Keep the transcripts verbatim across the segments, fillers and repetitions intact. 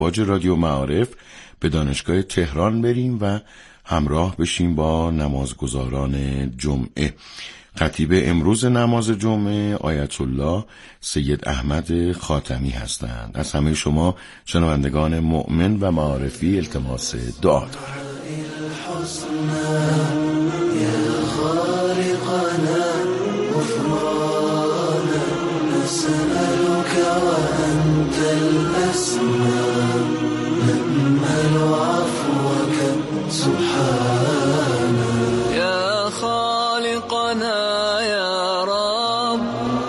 باج رادیو معارف به دانشگاه تهران بریم و همراه بشیم با نمازگزاران جمعه. خطیب امروز نماز جمعه آیت الله سید احمد خاتمی هستند. از همه شما شنوندگان مؤمن و معارفی التماس دعا دارم. يا خالقنا يا رب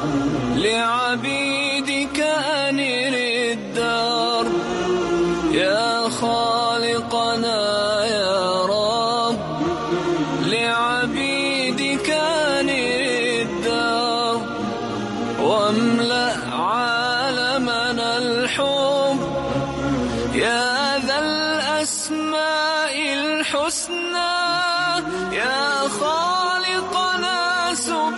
لعبيدك أنر الدار يا خالقنا يا رب لعبيدك أنر الدار واملأ عالمنا الحب يا ذا الأسماء الحسنى يا خالقنا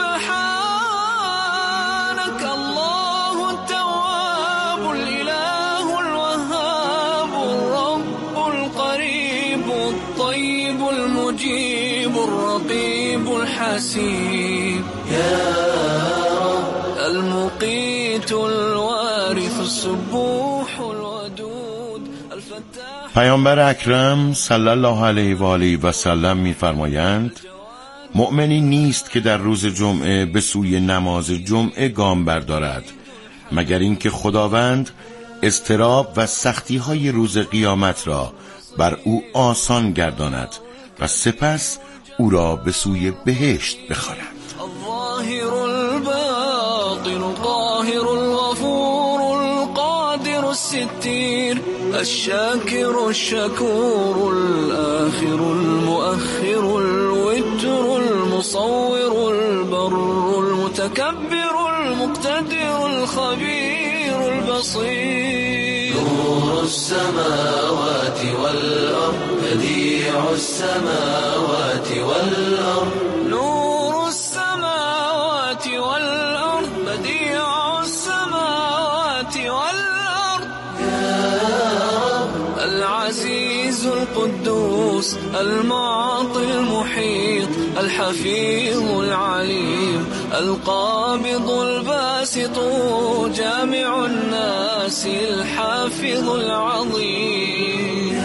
سبحانك الله التواب الإله الوهاب الرب القريب الطيب المجيب الرقيب الحسيب يا رب المقيت الوارث السبوح الودود الفتاح. پیامبر اکرم صلی الله علیه و آله و سلم می‌فرمایند مؤمنی نیست که در روز جمعه به سوی نماز جمعه گام بردارد مگر اینکه خداوند اضطراب و سختی‌های روز قیامت را بر او آسان گرداند و سپس او را به سوی بهشت بخواند. الظاهر الباطن القاهر الغفور القادر الستير الشاكر الشكور الآخر المؤخر الوتر المصور البر المتكبر المقتدر الخبير البصير نور السماوات والأرض بديع السماوات والأرض نور السماوات والأرض بديع السماوات والأرض العزيز القدوس المعطي المحيط الحفيظ العليم القابض الباسط جامع الناس الحافظ العظيم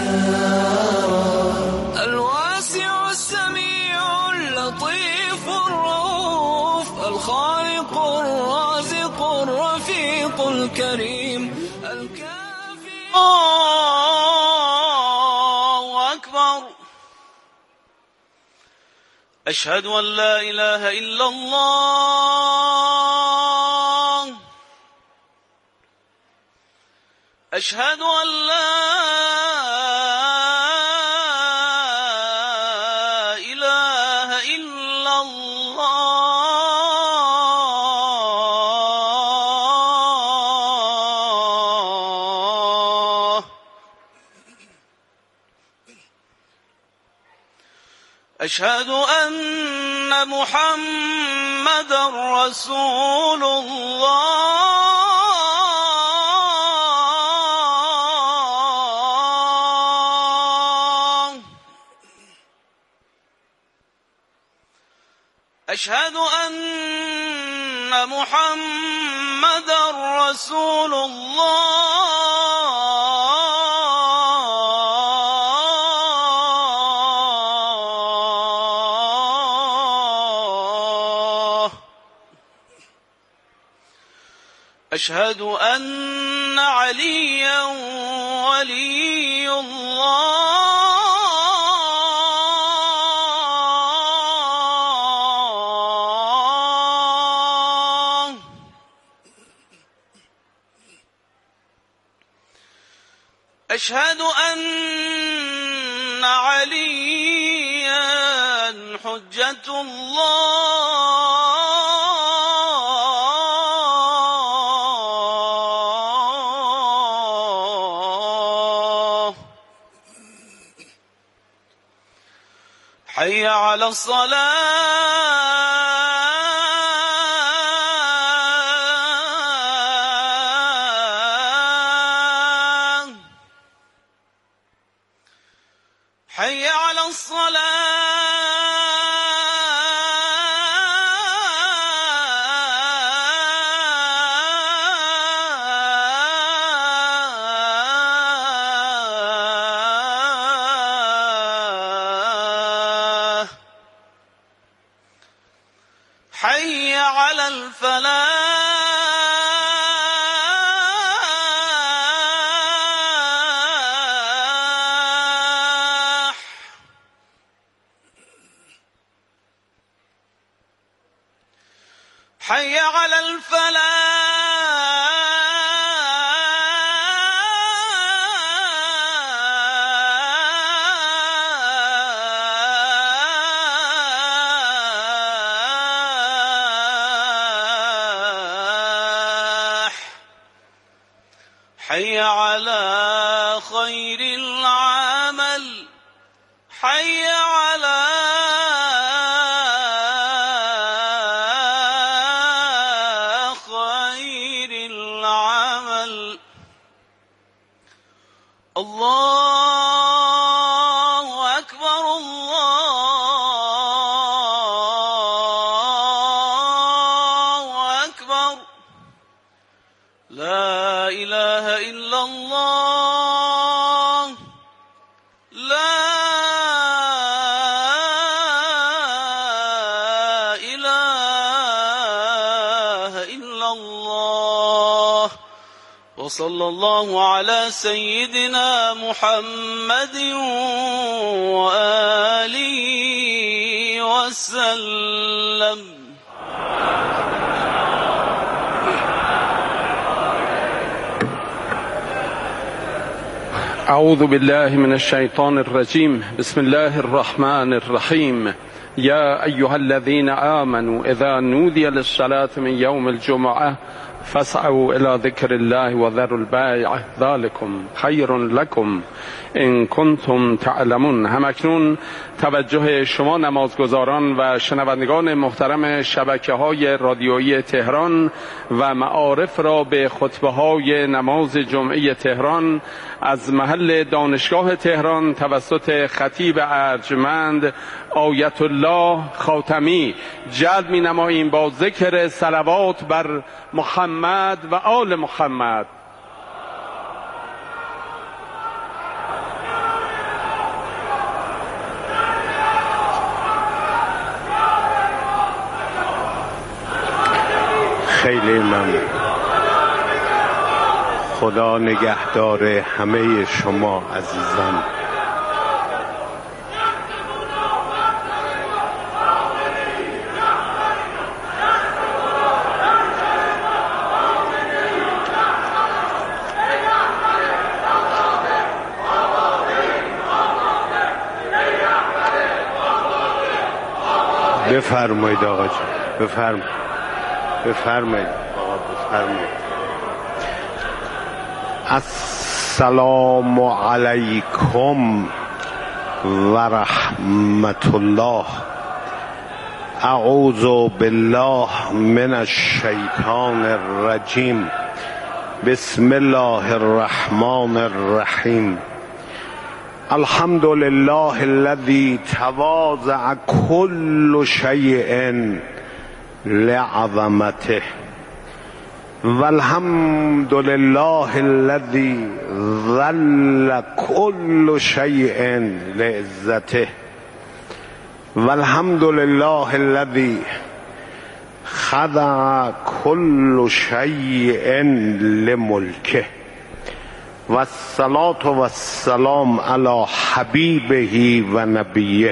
الواسع السميع اللطيف الرؤوف الخالق الرازق الرفيق الكريم الكافي. الله أكبر. أشهد أن لا إله إلا الله أشهد أن لا إله إلا الله أشهد أن محمد رسول الله أشهد أن محمد رسول الله أشهد أن عليا ولي الله أشهد أن عليا حجة الله حي على الصلاة حي على الصلاة حي على الفلاح حي على الفلاح حي على خير العمل حي على خير العمل. الله أكبر الله أكبر لا إله إلا الله لا إله إلا الله. وصلى الله على سيدنا محمد وآله وسلم. أعوذ بالله من الشيطان الرجيم. بسم الله الرحمن الرحيم. يا أيها الذين آمنوا إذا نودي للصلاة من يوم الجمعة فاسعوا إلى ذكر الله وذروا البيع ذلكم خير لكم إن كنتم تعلمون. همکنون توجه شما نمازگزاران و شنوندگان محترم شبکه‌های رادیویی تهران و معارف را به خطبه‌های نماز جمعه تهران از محل دانشگاه تهران توسط خطیب ارجمند آیت الله خاتمی جلب می‌نماییم با ذکر صلوات بر محمد و آل محمد. خیلی ممنون. خدا نگهدار همه شما عزیزان. بفرمایید آقا جان، بفرمایید بفرمایید آقا بفرمایید. السلام علیکم و رحمت الله. اعوذ بالله من الشیطان الرجیم. بسم الله الرحمن الرحیم. الحمد لله الذي تواضع كل شيء لعظمته والحمد لله الذي ذل كل شيء لعزته والحمد لله الذي خضع كل شيء لملكه والصلاة والسلام على حبيبه ونبيه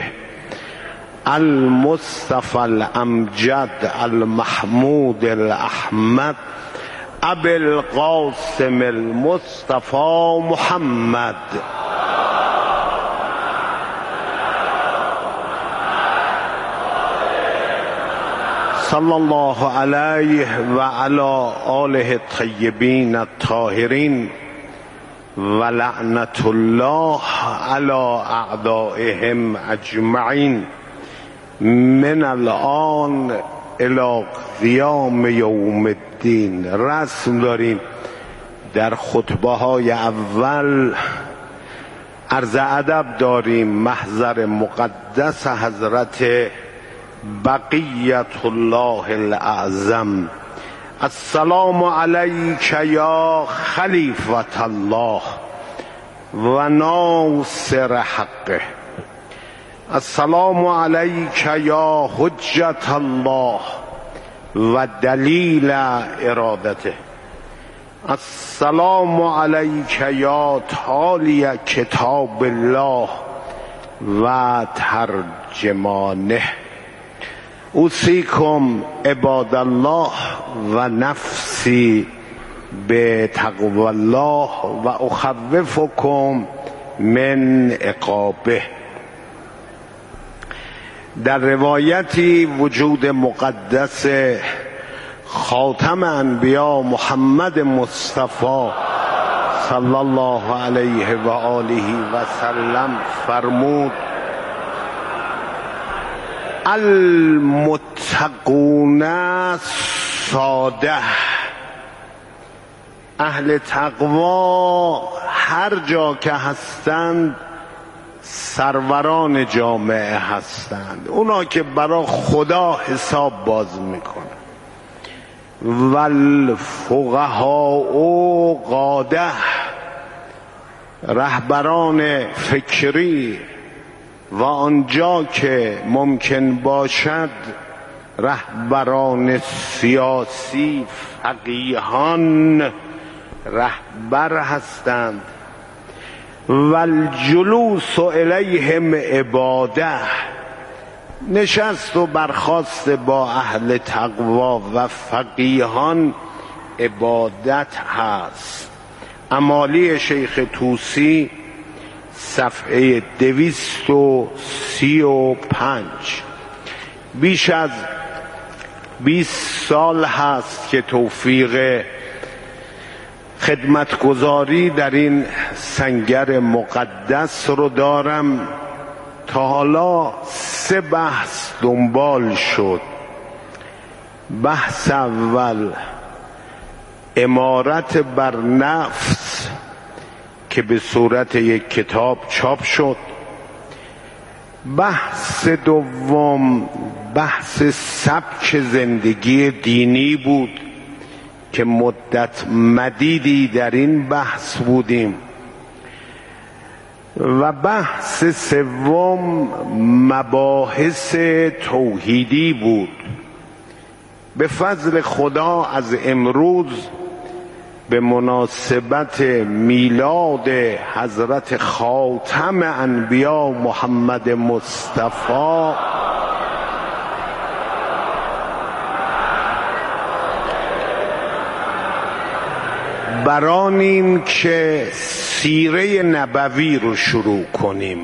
المصطفى الأمجد المحمود الأحمد أبي القاسم المصطفى محمد صلى الله عليه وعلى آله الطيبين الطاهرين ولعنة الله على أعدائهم أجمعين من الآن الى قیام یوم الدین. رسم داریم در خطبه های اول عرض ادب داریم محضر مقدس حضرت بقیت الله الاعظم. السلام علیک یا خلیفة الله و ناصر حقه. السلام علیک یا حجت الله و دلیل ارادته. السلام علیک یا تالی کتاب الله و ترجمانه. اوصیکم عباد الله و نفسی به تقوی الله و اخوفکم من عقابه. در روایتی وجود مقدس خاتم انبیا محمد مصطفی صلی الله علیه و آله و سلم فرمود: المتقون ساده. اهل تقوا هر جا که هستند سروران جامعه هستند، اونا که برای خدا حساب باز میکنن. والفقهاء قاده، رهبران فکری و آنجا که ممکن باشد رهبران سیاسی، فقیهان رهبر هستند. والجلوس الیهم عباده، نشست و برخاست با اهل تقوا و فقیهان عبادت هست. امالی شیخ طوسی صفحه دویست و سی و پنج. بیش از بیست سال هست که توفیق خدمتگزاری در این سنگر مقدس رو دارم. تا حالا سه بحث دنبال شد. بحث اول امارت بر نفس که به صورت یک کتاب چاپ شد. بحث دوم بحث سبک زندگی دینی بود که مدت مدیدی در این بحث بودیم. و بحث سوم مباحث توحیدی بود. به فضل خدا از امروز به مناسبت میلاد حضرت خاتم انبیا محمد مصطفی برانیم که سیره نبوی رو شروع کنیم.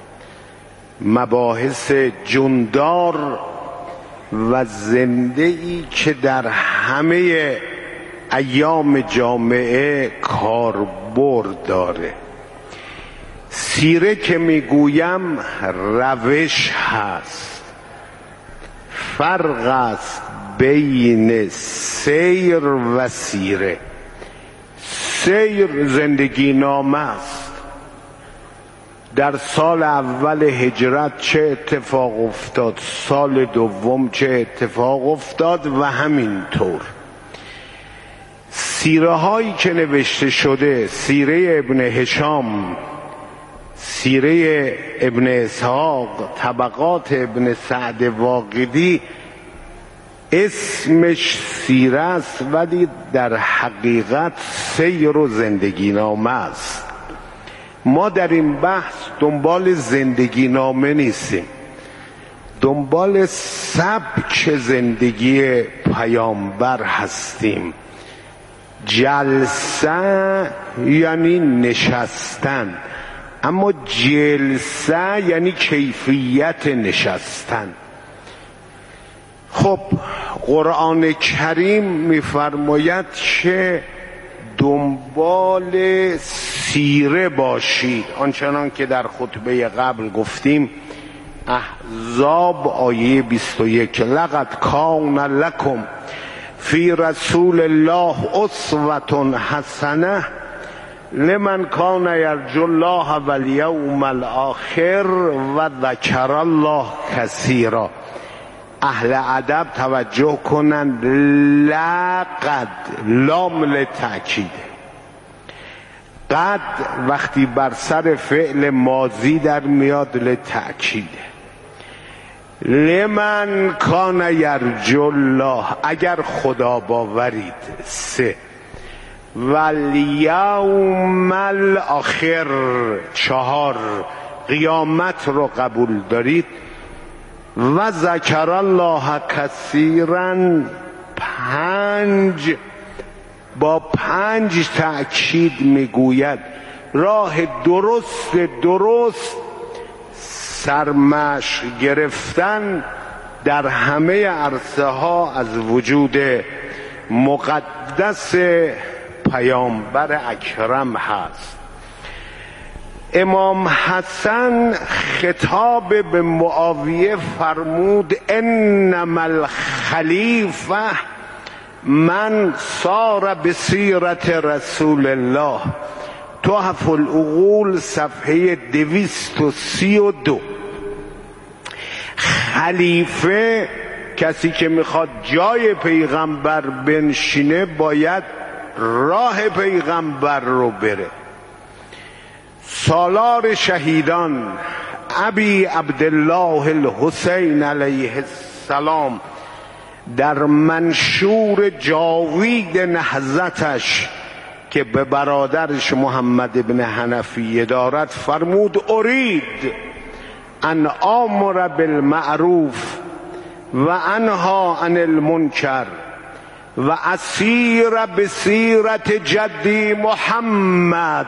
مباحث جوندار و زنده‌ای که در همه ایام جامعه کاربرد داره. سیره که میگویم روش هست. فرق است بین سیر و سیره. سیر زندگی نامه است. در سال اول هجرت چه اتفاق افتاد، سال دوم چه اتفاق افتاد و همینطور. سیره هایی که نوشته شده، سیره ابن هشام، سیره ابن اسحاق، طبقات ابن سعد واقدی، اسمش سیره است ولی در حقیقت سیر و زندگی نامه است. ما در این بحث دنبال زندگی نامه نیستیم، دنبال سبک زندگی پیامبر هستیم. جلسه یعنی نشستن، اما جلسه یعنی کیفیت نشستن. خب قرآن کریم میفرماید که دنبال سیره باشید. آنچنان که در خطبه قبل گفتیم، احزاب آیه بیست و یک: لقد کان لکم فی رسول الله اسوة حسنه لمن کان یرجو الله و الیوم الاخر و ذکر الله کثیرا. اهل ادب توجه کنند، لقد لام لتأکید. قد وقتی بر سر فعل ماضی در میاد لتأکید. لمن کان یرجو الله، اگر خدا باورید. سه والیوم الاخر، چهار قیامت رو قبول دارید. و ذکر الله کثیرا، پنج با پنج تأکید میگوید راه درست درست سرمشق گرفتن در همه عرصه ها از وجود مقدس پیامبر اکرم هست. امام حسن خطاب به معاویه فرمود انما الخلیفه من سار بسیرت رسول الله. تحف العقول صفحه دویست و سی و دو. خلیفه کسی که میخواد جای پیغمبر بنشینه باید راه پیغمبر رو بره. سالار شهیدان ابی عبدالله الحسین علیه السلام در منشور جاوید نهضتش که به برادرش محمد ابن حنفیه دارد فرمود ارید ان آمر بالمعروف و انها عن المنکر و اسیر بسیرت جدی محمد.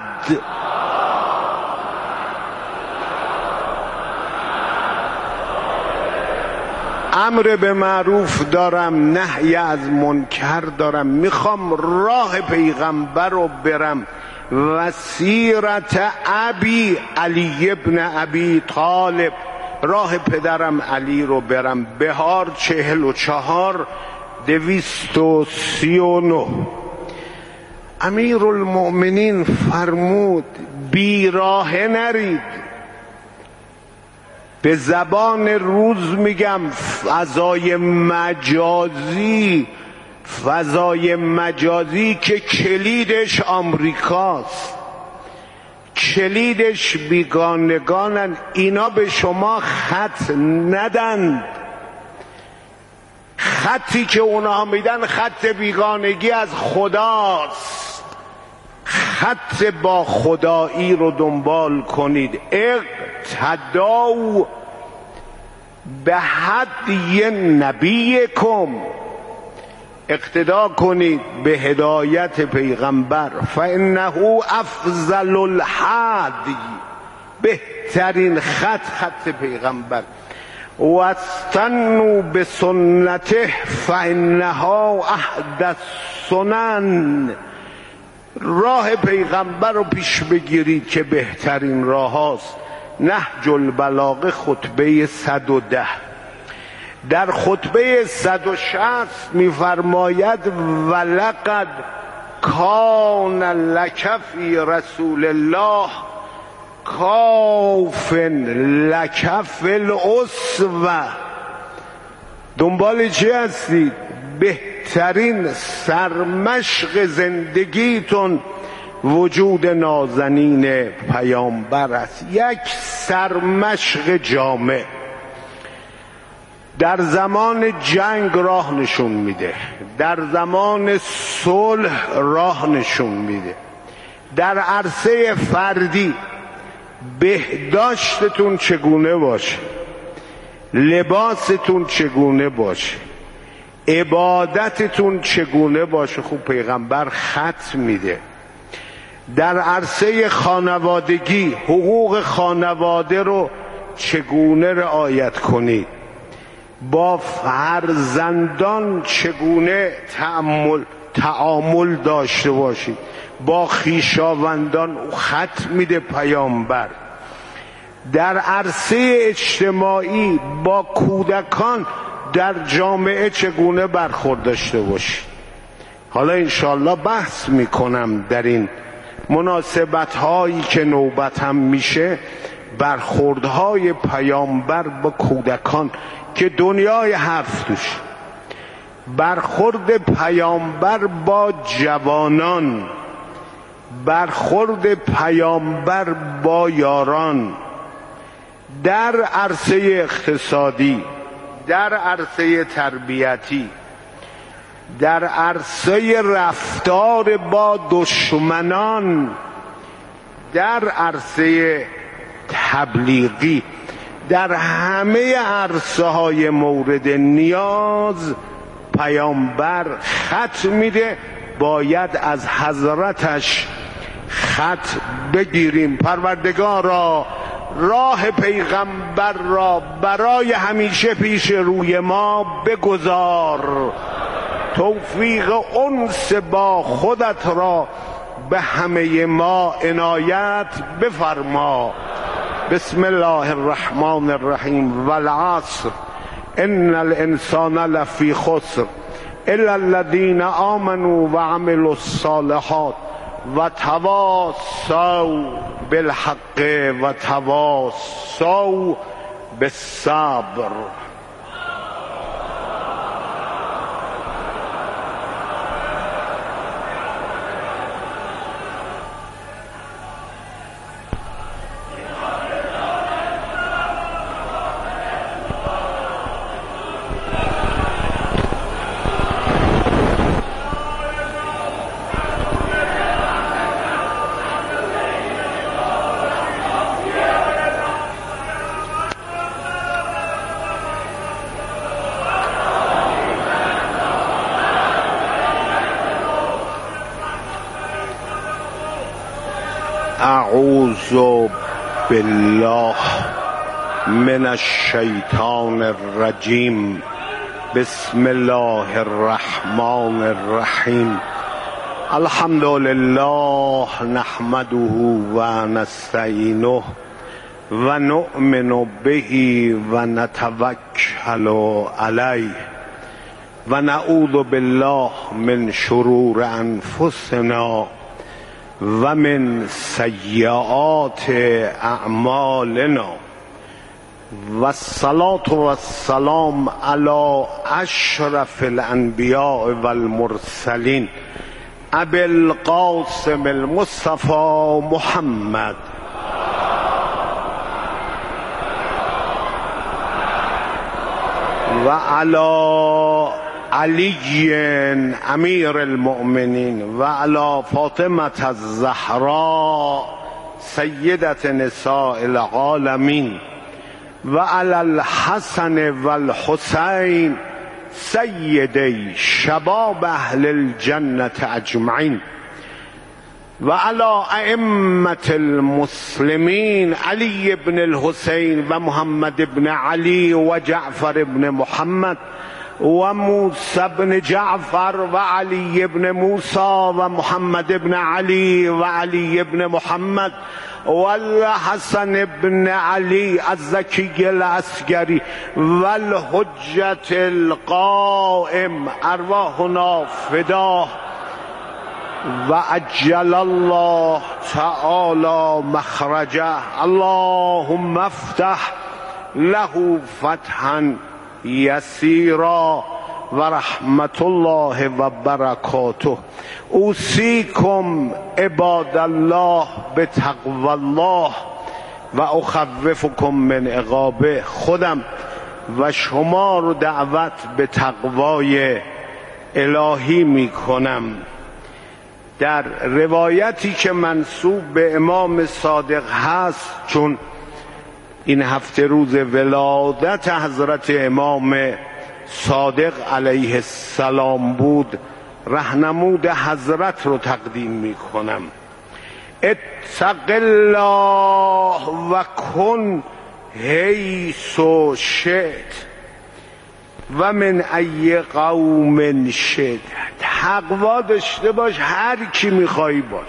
امر به معروف دارم، نهی از منکر دارم، میخوام راه پیغمبر رو برم. وسیرت ابی علی ابن ابی طالب، راه پدرم علی رو برم. بهار چهل و چهار دویست و سی و نو. امیر المؤمنین فرمود بی راه نرید. به زبان روز میگم فضای مجازی، فضای مجازی که کلیدش آمریکاست، کلیدش بیگانگانن. اینا به شما خط ندن. خطی که اونا میدن خط بیگانگی از خداست. خط با خدایی رو دنبال کنید. اقتداو به هدی نبیکم، اقتدا کنید به هدایت پیغمبر. فانه افضل الهدی، بهترین خط خط پیغمبر. و استنوا به سنته فانها احدث سنن، راه پیغمبر رو پیش بگیرید که بهترین راه هاست. نهج البلاغه خطبه صد و ده. در خطبه صد و شصت میفرماید ولقد کان لک فی رسول الله کاف لک فی الاسوه. دنبال چی هستید؟ بهترین سرمشق زندگیتون وجود نازنین پیامبر است. یک سرمشق جامع در زمان جنگ راه نشون میده، در زمان صلح راه نشون میده، در عرصه فردی بهداشتتون چگونه باشه، لباستون چگونه باشه، عبادتتون چگونه باشه. خوب پیغمبر خط میده. در عرصه خانوادگی حقوق خانواده رو چگونه رعایت کنید، با فرزندان چگونه تعامل تعامل داشته باشید، با خویشاوندان خط میده پیامبر. در عرصه اجتماعی با کودکان در جامعه چگونه برخورد داشته باشید. حالا انشاءالله بحث میکنم در این مناسبت هایی که نوبت هم میشه، برخوردهای پیامبر با کودکان که دنیای حرف توش، برخورد پیامبر با جوانان، برخورد پیامبر با یاران، در عرصه اقتصادی، در عرصه تربیتی، در عرصه رفتار با دشمنان، در عرصه تبلیغی، در همه عرصه های مورد نیاز پیامبر خط میده. باید از حضرتش خط بگیریم. پروردگارا راه پیغمبر را برای همیشه پیش روی ما بگذار، توفیق انس با خودت را به همه ما عنایت بفرما. بسم الله الرحمن الرحیم. والعصر ان الانسان لفی خسر الا الذین آمنوا وعملوا الصالحات وتواصوا بالحق وتواصوا بالصبر. اعوذ بالله من الشیطان الرجیم. بسم الله الرحمن الرحیم. الحمد لله نحمده و نستعینه و نؤمن به و نتوکل علیه و نعوذ بالله من شرور انفسنا و من سیئات اعمالنا و الصلاة و السلام علی اشرف الانبیاء و المرسلین ابی القاسم المصطفى محمد و علی علی امیر المؤمنین و علی فاطمه الزهراء سیدة نساء العالمین و علی الحسن و الحسین سیدی شباب اهل الجنة اجمعین و علی ائمة المسلمین علی بن الحسین و محمد بن علی و جعفر بن محمد و موسی بن جعفر و علی بن موسی و محمد بن علی و علی بن محمد و الحسن بن علی الزکی العسکری و الحجة القائم ارواحنا فداه و عجل الله تعالی مخرجه. اللهم افتح له فتحا یسیرا و رحمت الله و برکاته. اوصیکم عباد الله بتقوی الله و اخوفکم من عقابه. خودم و شما رو دعوت به تقوای الهی می کنم. در روایتی که منسوب به امام صادق هست، چون این هفته روز ولادت حضرت امام صادق علیه السلام بود، راهنمود حضرت رو تقدیم می کنم. اتق الله و کن حیث شئت و من ای قوم شئت. تقوا داشته باش، هر کی میخوایی باش،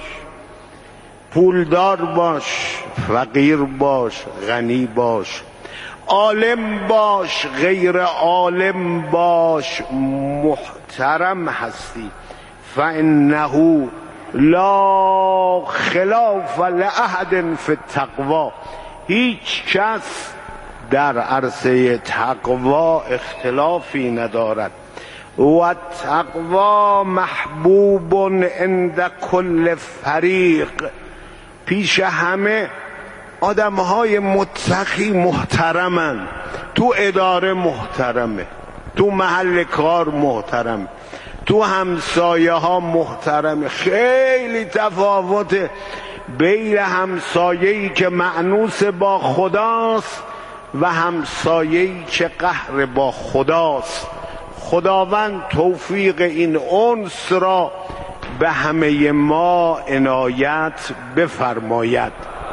پولدار باش، فقیر باش، غنی باش، عالم باش، غیر عالم باش، محترم هستی. فانه لا خلاف لأحد فی التقوا، هیچ کس در عرصه تقوا اختلافی ندارد. و تقوا محبوب عند کل فریق، پیش همه آدمهای متقی محترمن، تو اداره محترمه، تو محل کار محترم، تو همسایه ها محترمه. خیلی تفاوته بین همسایه‌ای که مأنوس با خداست و همسایه‌ای که قهر با خداست. خداوند توفیق این انس را به همه ما عنایت بفرماید.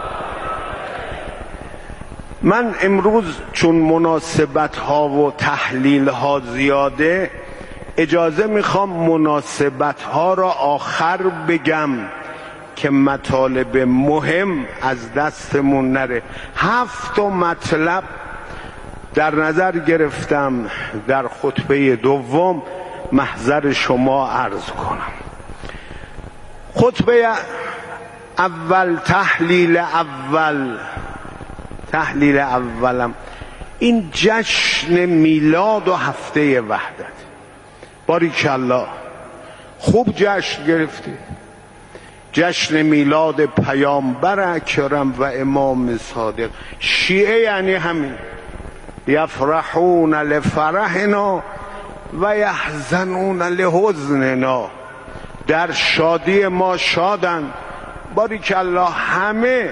من امروز چون مناسبت ها و تحلیل ها زیاده، اجازه میخوام مناسبت ها را آخر بگم که مطالب مهم از دستمون نره. هفت مطلب در نظر گرفتم در خطبه دوم محضر شما عرض کنم. خطبه اول، تحلیل اول تحلیل اولم این جشن میلاد و هفته وحدت. باریکالله، خوب جشن گرفتید. جشن میلاد پیامبر اکرم و امام صادق. شیعه یعنی همین، یفرحون لفرحنا و یحزنون لحزننا، در شادی ما شادن. باریکالله، همه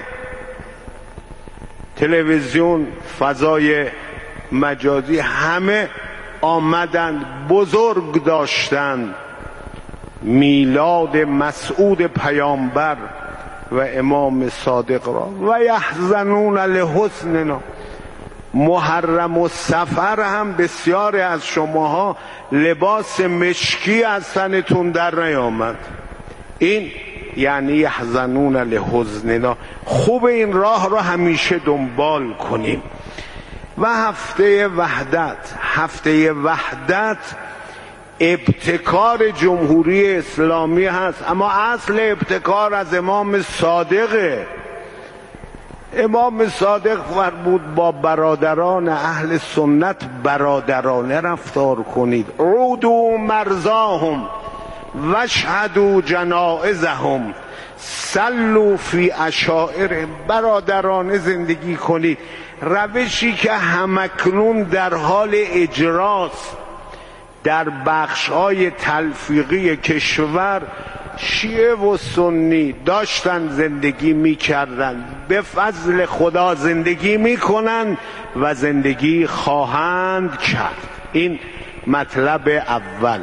تلویزیون، فضای مجازی، همه آمدند بزرگ داشتند میلاد مسعود پیامبر و امام صادق را. و یحزنون لحزننا، محرم و سفر هم بسیاری از شماها لباس مشکی از تنتون در نیامد. این یعنی یحزنون لحزننا. خوب این راه را همیشه دنبال کنیم. و هفته وحدت، هفته وحدت ابتکار جمهوری اسلامی هست، اما اصل ابتکار از امام صادقه. امام صادق فرمود با برادران اهل سنت برادرانه رفتار کنید. عودوا مرضاهم واشهدوا جنائزهم صلوا فی عشائرهم. برادرانه زندگی کنید، روشی که همکنون در حال اجراست در بخش‌های تلفیقی کشور. شیعه و سنی داشتن زندگی می‌کردند، به فضل خدا زندگی می‌کنند و زندگی خواهند کرد. این مطلب اول.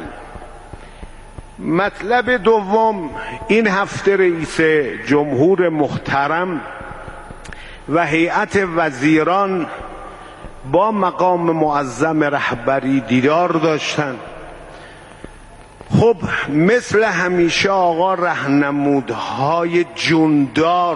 مطلب دوم، این هفته رئیس جمهور محترم و هیئت وزیران با مقام معظم رهبری دیدار داشتند. خب مثل همیشه آقا راهنمودهای جوندار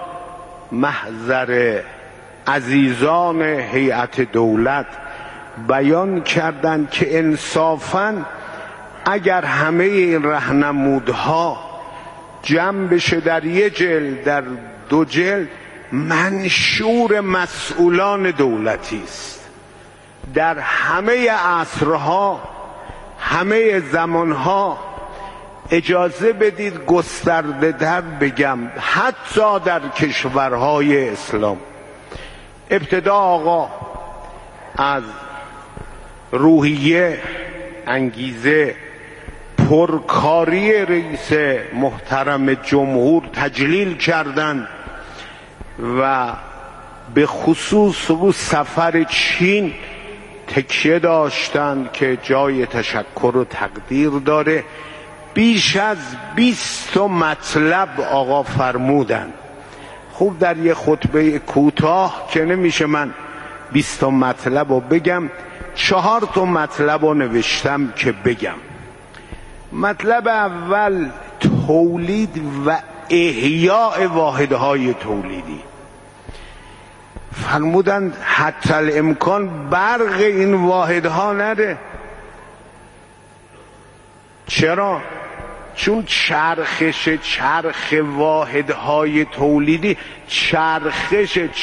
محضر عزیزان هیئت دولت بیان کردند که انصافاً اگر همه این راهنمودها جمع بشه در یک جلد، در دو جلد، منشور مسئولان دولتی است. در همه عصرها، همه زمانها، اجازه بدید گسترده در بگم حتی در کشورهای اسلام. ابتدا آقا از روحیه، انگیزه، پرکاری رئیس محترم جمهور تجلیل کردند و به خصوص رو سفر چین تکیه داشتند که جای تشکر و تقدیر داره. بیش از بیست مطلب آقا فرمودند. خوب در یه خطبه کوتاه که نمیشه من بیست مطلب رو بگم، چهار تا مطلب رو نوشتم که بگم. مطلب اول، تولید و احیاء واحدهای تولیدی. فرمودند حتی الامکان برق این واحدها نره. چرا؟ چون چرخش چرخ واحدهای تولیدی چرخش